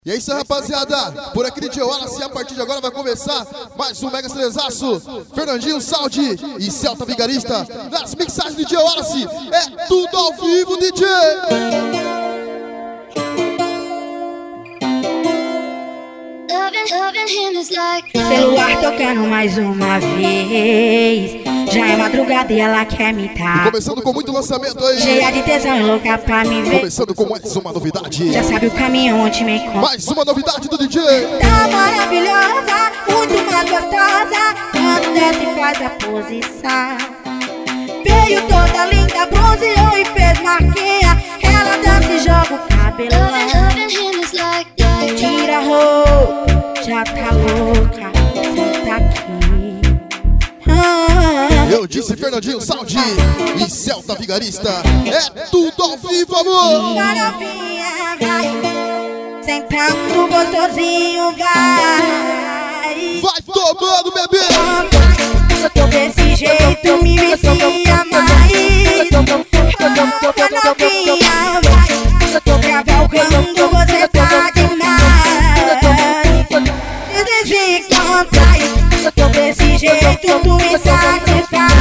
E é isso aí, rapaziada. Por aqui DJ Wallace, a partir de agora vai começar mais um Mega Estrezaço. Fernandinho, Saudi e Celta Vigarista. Nas mixagens de DJ Wallace, é tudo ao vivo, DJ. Celular tocando mais uma vez. Já é madrugada e ela quer me dar. Começando com muito lançamento aí. Cheia de tesão e louca pra me ver. Começando com mais uma novidade. Já sabe o caminho onde me encontra. Mais uma novidade do DJ. Tá maravilhosa, muito mais gostosa. Quando desce e faz a posição. Veio toda linda, bronzeou e fez marquinha. Ela dança e joga o cabelão. Tira a roupa, já tá louca. Senta aqui. Eu disse Fernandinho, Saudi e Celta Vigarista. É tudo ao vivo, amor. Maravilha, vai. Sentando gostosinho, vai. Vai tomando, bebê. Desse jeito me vicia mais. Novinha, vai. Cavalgando, você tá demais. Desde contrai. Desse jeito tu me satisfaz.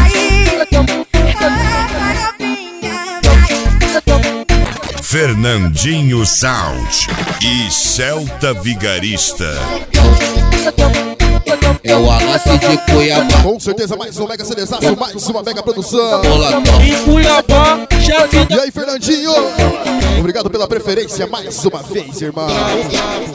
Fernandinho Sound e Celta Vigarista. É o Wallace de Cuiabá. Com certeza mais um Mega Estrezaço, mais uma mega produção. Em Cuiabá, chefe. E aí, Fernandinho? Obrigado pela preferência mais uma vez, irmão.